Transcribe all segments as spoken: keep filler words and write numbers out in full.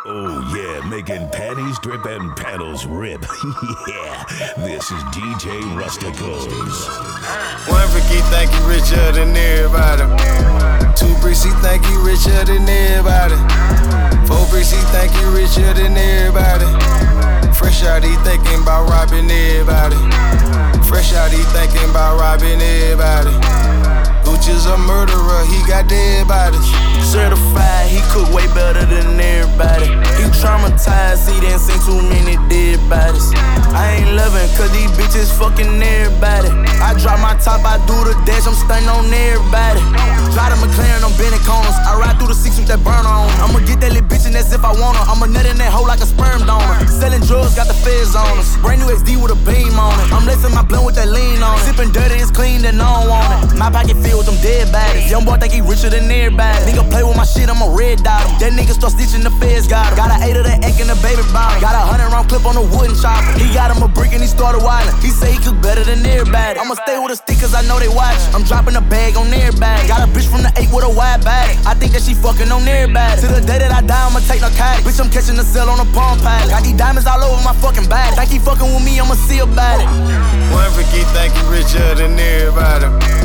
Oh yeah, making panties drip and panels rip. Yeah, this is D J Rusticals. One freaky think he richer than everybody. Two bricks he think he richer than everybody. Four bricks he think he richer than everybody. Fresh out he thinking about robbing everybody. Fresh out he thinking about robbing everybody. Gucci's a murderer, he got dead bodies. Certified, he cook way better than everybody. He traumatized, he done seen too many dead bodies. I ain't loving cause these bitches fucking everybody. I drop my top, I do the dash, I'm stunning on everybody. Drive the McLaren, I'm bending corners. I ride through the six with that burner on. I'ma get that little bitch and that's if I want her. I'ma nut in that hole like a sperm donor. Selling drugs, got the feds on us. Brand new X D with a beam on it. I'm lacing my blunt with that lean on it. Sipping dirty, it's clean, then I don't want it. My pocket filled with them dead bodies. Young boy think he richer than everybody. Nigga play with my shit, I'ma red dot him. That nigga start stitching, the feds got him. Got an eight of that egg in the baby bottom. Got a hundred round clip on the wooden chopper. He got him a brick and he started wildin'. He say he cook better than everybody. I'ma stay with a stick cause I know they watch. I'm dropping a bag on everybody. Got a bitch from the eight with a wide bag. I think that she fucking on everybody. Till the day that I die, I'ma take narcotics. Bitch, I'm catching the cell on a palm pilot. Got these diamonds all over my fucking body. Think he fucking with me, I'ma see about it. One freaky think he richer than everybody.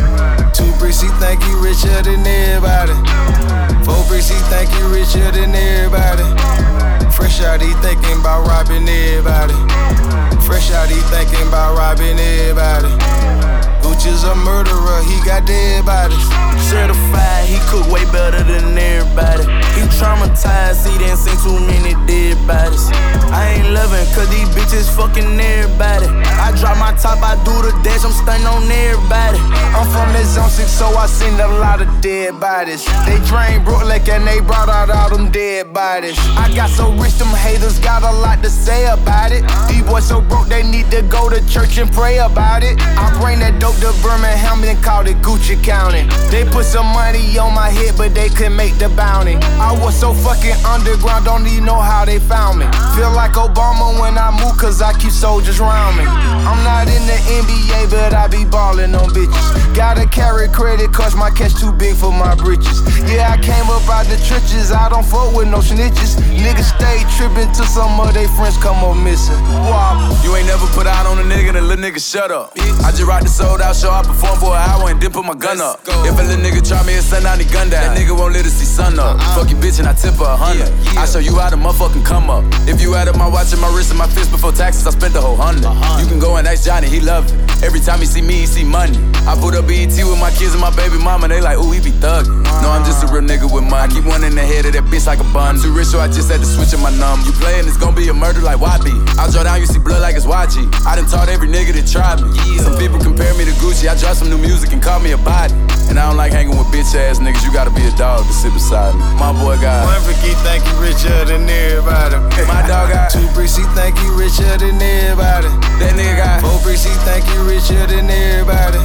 Two bricks he think he richer than everybody. Four bricks he think he richer than everybody. Fresh out he thinking about robbing everybody. Fresh out he thinking about robbing everybody. Gucci's a murderer, he got dead bodies. Certified, he cook way better than everybody. He traumatized, he done seen too many dead bodies. I ain't loving cause these bitches fucking everybody. I drop my top, I do the dash, I'm stunning on everybody. I'm from that zone six, so I seen a lot of dead bodies. They drained Brooklyn and they brought out all them dead bodies. I got so rich, them haters got a lot to say about it. These boys so broke, they need to go to church and pray about it. I bring that dope to Birmingham and called it Gucci County. They put some money on my head, but they couldn't make the bounty. I was so fucking underground, don't even know how they found me. Feel like Obama when I move, cause I keep soldiers round me. I'm not in the N B A, but I be ballin' on bitches. Gotta carry credit, cause my cash too big for my britches. Yeah, I came up out the trenches, I don't fuck with no snitches. Niggas stay trippin' till some of they friends come up missing. Wow. You ain't never put out on a nigga, the little nigga shut up. I just rock the sold out show, I perform for an hour and then put my gun up. If a little nigga try me and send out the gun down, that nigga won't let us see sun up. Fuck your bitch and I tip her a hundred. I show you how to motherfucking come up. If you added my watch and my wrist and my fist before taxes, I spent the whole hundred. You can go and ask Johnny, he love it. Every time he see me, he see money. I put up B E T with my kids and my baby mama, they like, ooh, he be thuggin'. No, I'm just a real nigga with money. I keep one in the head of that bitch like a bun. Too rich, so I just had to switch in my number. You playin', it's gon' be a murder like Y B. I draw down, you see blood like it's Y G. I done taught every nigga that tried me. Some people compare me to Gucci, I drop some new music and call me a body. And I don't like hanging with bitch ass niggas, you gotta be a dog to sit beside me. My boy got one freaky think he richer than everybody. My dog got two bricks, he think he richer than everybody. That nigga got four bricks, he think he richer than everybody.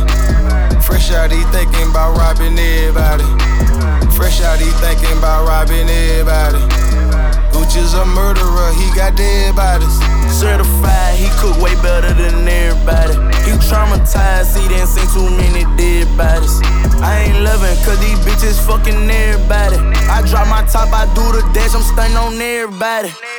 Fresh out, he thinking about robbing everybody. Fresh out, he thinking about robbing everybody. Gucci's a murderer, he got dead bodies. Certified, he cook way better than everybody. He traumatized, he done seen too many dead bodies. I ain't loving cause these bitches fucking everybody. I drop my top, I do the dash, I'm stunning on everybody.